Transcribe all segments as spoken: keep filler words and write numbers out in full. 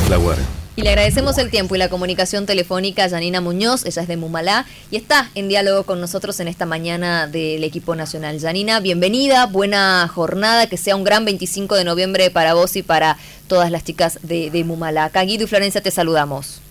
Flower. Y le agradecemos el tiempo y la comunicación telefónica a Yanina Muñoz, ella es de Mumalá y está en diálogo con nosotros en esta mañana del equipo nacional. Yanina, bienvenida, buena jornada, que sea un gran veinticinco de noviembre para vos y para todas las chicas de, de Mumalá. Acá Guido y Florencia te saludamos.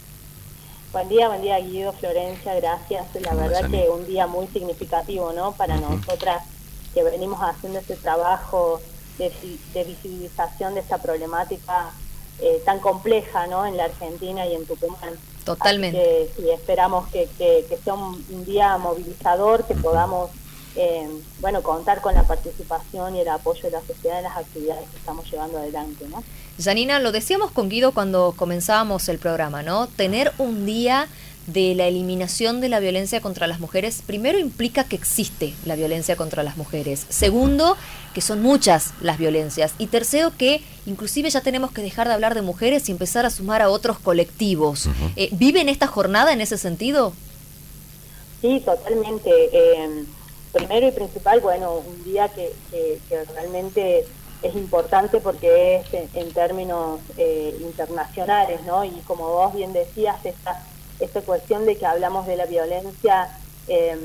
Buen día, buen día Guido, Florencia, gracias. La Hola, verdad Yanina. que un día muy significativo, ¿no? Para uh-huh. nosotras que venimos haciendo este trabajo de, de visibilización de esta problemática Eh, tan compleja, ¿no? En la Argentina y en Tucumán. Totalmente. Así que sí, esperamos que, que, que sea un, un día movilizador, que podamos eh, bueno, contar con la participación y el apoyo de la sociedad en las actividades que estamos llevando adelante, ¿no? Yanina, lo decíamos con Guido cuando comenzábamos el programa, ¿no? Tener un día de la eliminación de la violencia contra las mujeres, primero implica que existe la violencia contra las mujeres. Segundo, que son muchas las violencias. Y tercero, que inclusive ya tenemos que dejar de hablar de mujeres y empezar a sumar a otros colectivos. Uh-huh. Eh, ¿Viven esta jornada en ese sentido? Sí, totalmente. Eh, primero y principal, bueno, un día que, que, que realmente es importante porque es en, en términos eh, internacionales, ¿no? Y como vos bien decías, esta esta cuestión de que hablamos de la violencia eh,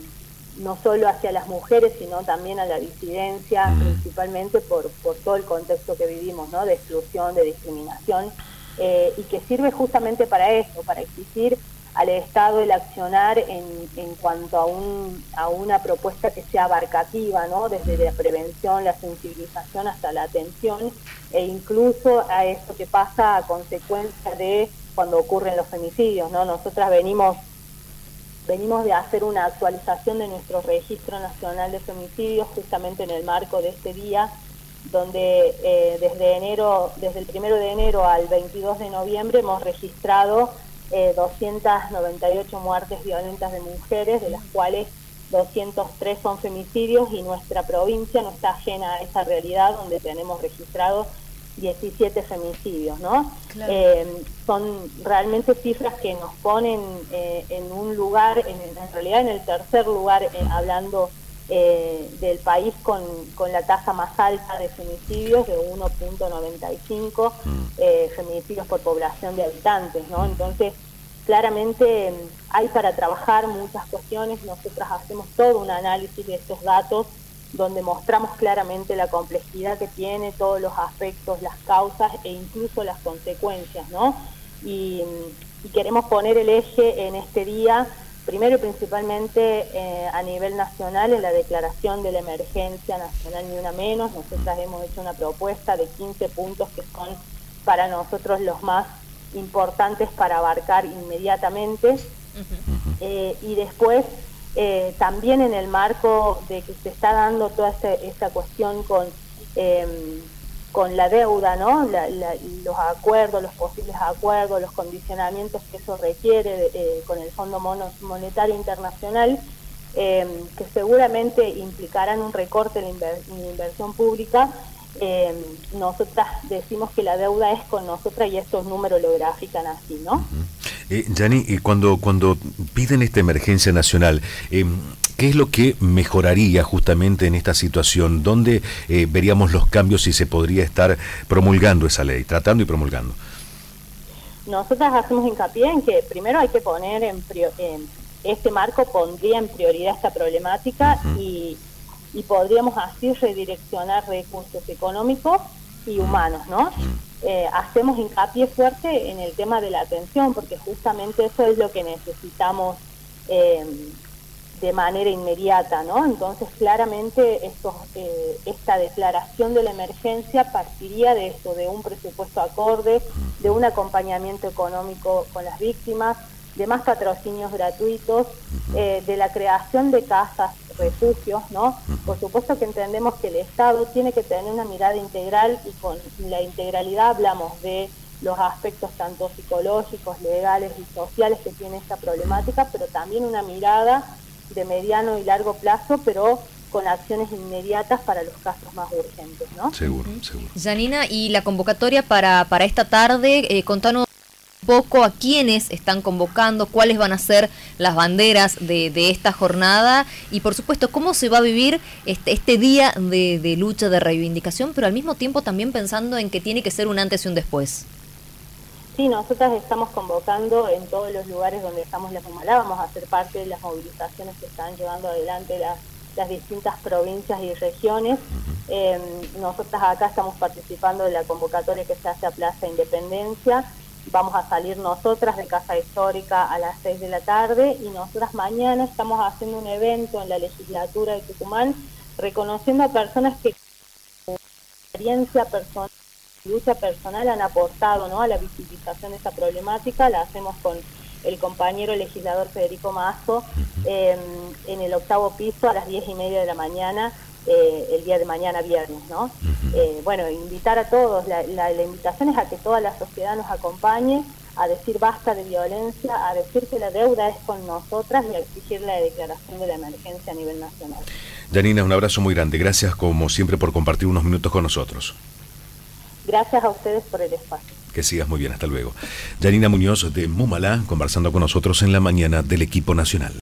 no solo hacia las mujeres, sino también a la disidencia, mm. principalmente por, por todo el contexto que vivimos, ¿no? De exclusión, de discriminación, eh, y que sirve justamente para eso, para exigir al Estado el accionar en, en cuanto a, un, a una propuesta que sea abarcativa, ¿no? Desde la prevención, la sensibilización hasta la atención, e incluso a esto que pasa a consecuencia de cuando ocurren los femicidios, ¿no? Nosotras venimos venimos de hacer una actualización de nuestro registro nacional de femicidios justamente en el marco de este día, donde eh, desde enero, desde el primero de enero al veintidós de noviembre hemos registrado eh, doscientas noventa y ocho muertes violentas de mujeres, de las cuales doscientos tres son femicidios, y nuestra provincia no está ajena a esa realidad, donde tenemos registrados diecisiete femicidios, ¿no? Claro. Eh, son realmente cifras que nos ponen eh, en un lugar, en, en realidad en el tercer lugar, eh, hablando eh, del país con, con la tasa más alta de femicidios, de uno punto noventa y cinco eh, femicidios por población de habitantes, ¿no? Entonces, claramente eh, hay para trabajar muchas cuestiones. Nosotras hacemos todo un análisis de estos datos, donde mostramos claramente la complejidad que tiene, todos los aspectos, las causas e incluso las consecuencias, ¿no? Y, y queremos poner el eje en este día, primero y principalmente eh, a nivel nacional, en la declaración de la emergencia nacional Ni Una Menos. Nosotras hemos hecho una propuesta de quince puntos que son para nosotros los más importantes para abarcar inmediatamente. Uh-huh. eh, y después, Eh, también en el marco de que se está dando toda esta, esta cuestión con eh, con la deuda, ¿no? La, la, los acuerdos, los posibles acuerdos, los condicionamientos que eso requiere eh, con el Fondo Monetario Internacional, eh, que seguramente implicarán un recorte en la, inver en la inversión pública. Eh, nosotras decimos que la deuda es con nosotras y estos números lo grafican así, ¿no? Uh-huh. Eh, Yani, y cuando, cuando piden esta emergencia nacional, eh, ¿qué es lo que mejoraría justamente en esta situación? ¿Dónde eh, veríamos los cambios si se podría estar promulgando esa ley, tratando y promulgando? Nosotras hacemos hincapié en que primero hay que poner en, en este marco pondría en prioridad esta problemática, uh-huh. y, y podríamos así redireccionar recursos económicos y humanos, ¿no? Uh-huh. Eh, hacemos hincapié fuerte en el tema de la atención, porque justamente eso es lo que necesitamos eh, de manera inmediata, ¿no? Entonces, claramente estos, eh, esta declaración de la emergencia partiría de esto, de un presupuesto acorde, de un acompañamiento económico con las víctimas, de más patrocinios gratuitos, eh, de la creación de casas, refugios, ¿no? Por supuesto que entendemos que el Estado tiene que tener una mirada integral, y con la integralidad hablamos de los aspectos tanto psicológicos, legales y sociales que tiene esta problemática, pero también una mirada de mediano y largo plazo, pero con acciones inmediatas para los casos más urgentes, ¿no? Seguro, seguro. Yanina, y la convocatoria para, para esta tarde, eh, contanos un poco a quiénes están convocando, cuáles van a ser las banderas de, de esta jornada, y por supuesto cómo se va a vivir este, este día de, de lucha, de reivindicación, pero al mismo tiempo también pensando en que tiene que ser un antes y un después. Sí, nosotras estamos convocando en todos los lugares donde estamos las Mumalá, vamos a ser parte de las movilizaciones que están llevando adelante las, las distintas provincias y regiones. Eh, nosotras acá estamos participando de la convocatoria que se hace a Plaza Independencia. Vamos a salir nosotras de Casa Histórica a las seis de la tarde y nosotras mañana estamos haciendo un evento en la legislatura de Tucumán reconociendo a personas que con experiencia personal, lucha personal han aportado, ¿no?, a la visibilización de esta problemática. La hacemos con el compañero legislador Federico Mazo eh, en el octavo piso a las diez y media de la mañana, eh, el día de mañana viernes, ¿no? Eh, bueno, invitar a todos, la, la, la invitación es a que toda la sociedad nos acompañe, a decir basta de violencia, a decir que la deuda es con nosotras y a exigir la declaración de la emergencia a nivel nacional. Yanina, un abrazo muy grande. Gracias como siempre por compartir unos minutos con nosotros. Gracias a ustedes por el espacio. Que sigas muy bien, hasta luego. Yanina Muñoz de Mumalá, conversando con nosotros en la mañana del equipo nacional.